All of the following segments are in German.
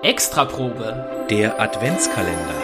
Extraprobe. Der Adventskalender.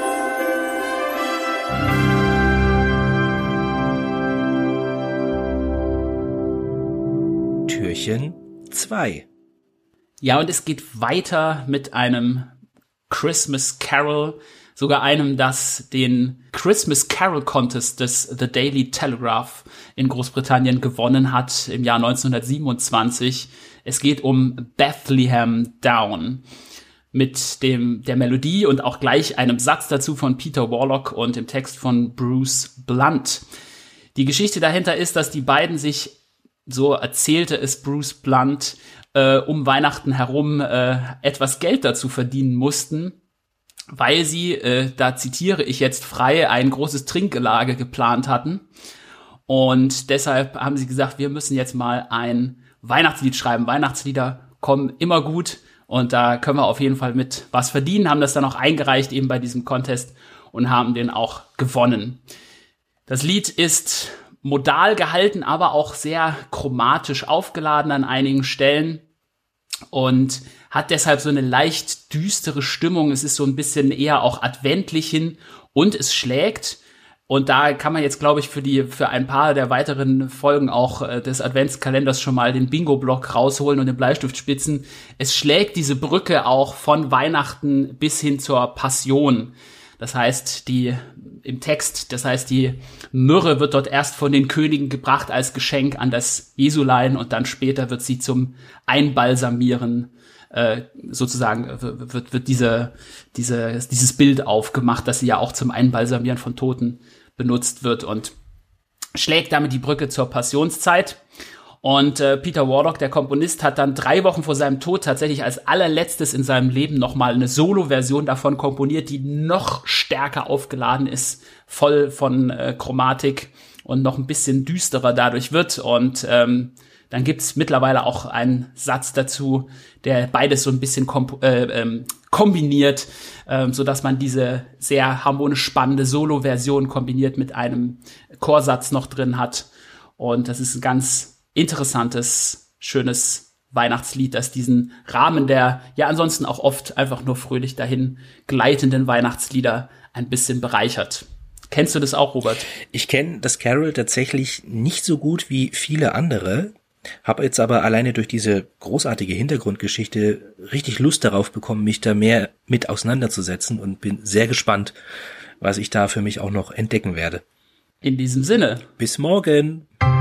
Türchen 2. Ja, und es geht weiter mit einem Christmas Carol, sogar einem, das den Christmas Carol Contest des The Daily Telegraph in Großbritannien gewonnen hat im Jahr 1927. Es geht um Bethlehem Down mit der Melodie und auch gleich einem Satz dazu von Peter Warlock und dem Text von Bruce Blunt. Die Geschichte dahinter ist, dass die beiden sich, so erzählte es Bruce Blunt, um Weihnachten herum etwas Geld dazu verdienen mussten, weil sie, da zitiere ich jetzt frei, ein großes Trinkgelage geplant hatten. Und deshalb haben sie gesagt, wir müssen jetzt mal ein Weihnachtslied schreiben. Weihnachtslieder kommen immer gut und da können wir auf jeden Fall mit was verdienen, haben das dann auch eingereicht eben bei diesem Contest und haben den auch gewonnen. Das Lied ist modal gehalten, aber auch sehr chromatisch aufgeladen an einigen Stellen und hat deshalb so eine leicht düstere Stimmung. Es ist so ein bisschen eher auch adventlich hin und es schlägt. Und da kann man jetzt, glaube ich, für ein paar der weiteren Folgen auch des Adventskalenders schon mal den Bingo-Block rausholen und den Bleistiftspitzen. Es schlägt diese Brücke auch von Weihnachten bis hin zur Passion. Das heißt, die Myrrhe wird dort erst von den Königen gebracht als Geschenk an das Jesulein und dann später wird sie zum Einbalsamieren sozusagen wird dieses Bild aufgemacht, dass sie ja auch zum Einbalsamieren von Toten benutzt wird und schlägt damit die Brücke zur Passionszeit. Und Peter Warlock, der Komponist, hat dann 3 Wochen vor seinem Tod tatsächlich als allerletztes in seinem Leben nochmal eine Solo-Version davon komponiert, die noch stärker aufgeladen ist, voll von Chromatik und noch ein bisschen düsterer dadurch wird. Und dann gibt's mittlerweile auch einen Satz dazu, der beides so ein bisschen kombiniert, so dass man diese sehr harmonisch spannende Solo-Version kombiniert mit einem Chorsatz noch drin hat. Und das ist ein ganz interessantes, schönes Weihnachtslied, das diesen Rahmen der ja ansonsten auch oft einfach nur fröhlich dahin gleitenden Weihnachtslieder ein bisschen bereichert. Kennst du das auch, Robert? Ich kenne das Carol tatsächlich nicht so gut wie viele andere, habe jetzt aber alleine durch diese großartige Hintergrundgeschichte richtig Lust darauf bekommen, mich da mehr mit auseinanderzusetzen und bin sehr gespannt, was ich da für mich auch noch entdecken werde. In diesem Sinne. Bis morgen.